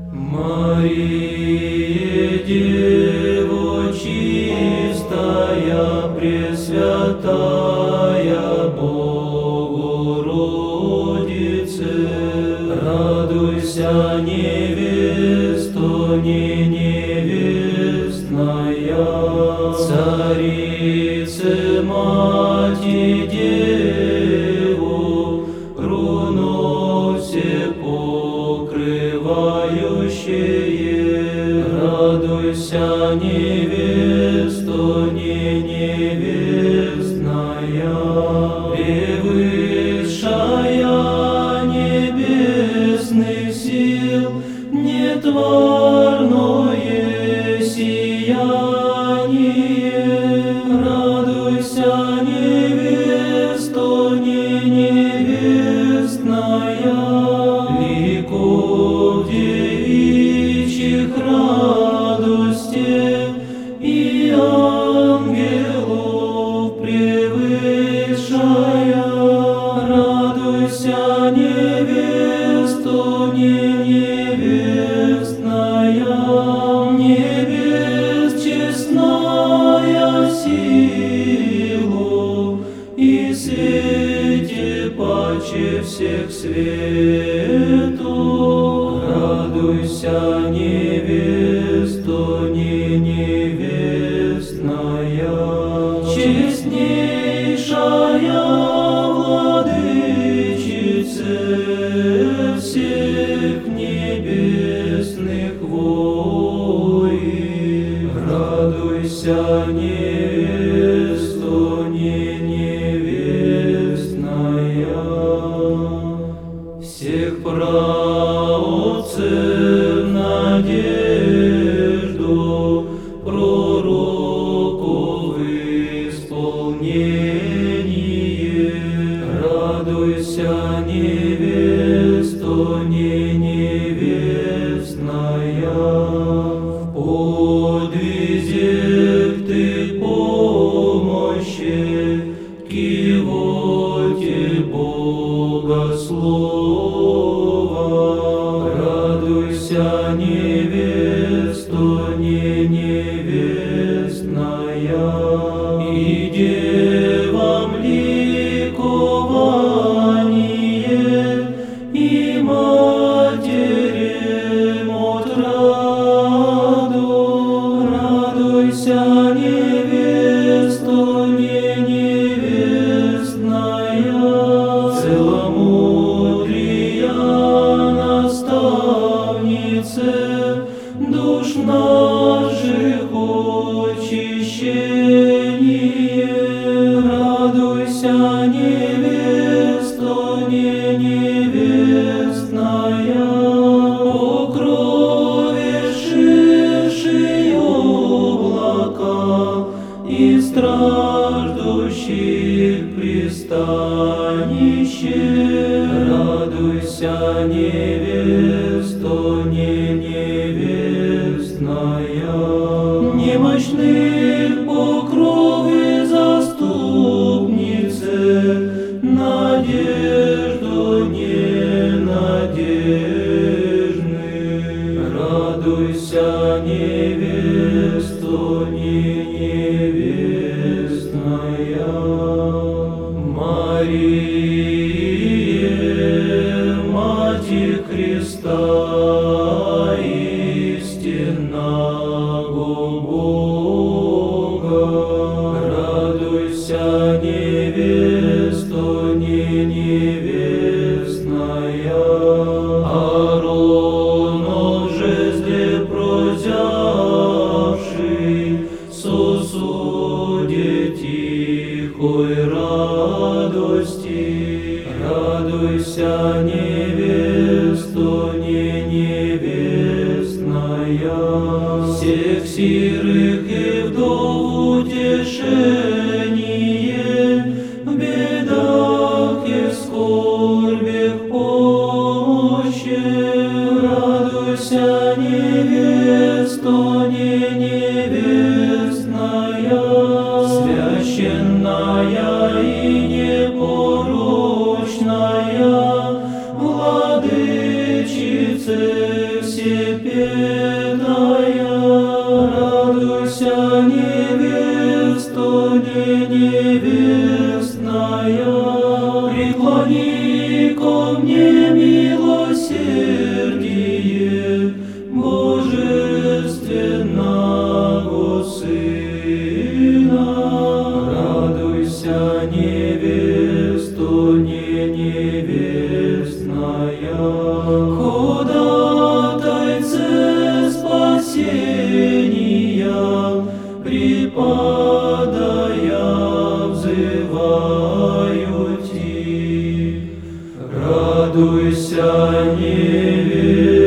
Мария, Дева чистая, Пресвятая Богородице, радуйся, невесто, не невестная, Царице, Мати, Деву, руносе покрывающее, радуйся, невесто, не невестная, превысшая небесных сил, нетварное сияние, радуйся, невесто, не невестная, ликов девичьих радости и ангелов превышая, радуйся, невесто, не невестная, небес честная силу и свете паче всех свету, радуйся, невесто, не невестная, честнейшая владычице всех небесных войн, радуйся, невесто, не невестная, всех праотцев надежду, пророков исполнение, радуйся, невесто, не невестная, в подвизях ты помощи, кивоте Богослова, радуйся, невесто, не невестная, и девам ликование, и матерям отраду, радуйся, невесто, не невестная, целомудрия наставнице, душ наших очищение, радуйся, невесто, не невестная, покровившие облака и страждущих пристанище, радуйся, невесто, не невестная, немощных покровы заступнице, надежду ненадежных, радуйся, невесто, не невестная, Мария, Мати Христа, истинного Бога, радуйся, невесто, не невестная, Ааронов жезле прозявший, сосуде тихой радости, радуйся, невесто, не невестная, всех сирых и вдов утешение, в бедах и скорбях помощи, радуйся, невесто, не невестная, священная и непорочная, владычице всех трепетая, радуйся, невеста, не невестная, преклони ко мне милосердие Божественного Сына. Радуйся, невеста, не невестная, ходатайце спасения, преподая взываю Ти. Радуйся, невеста,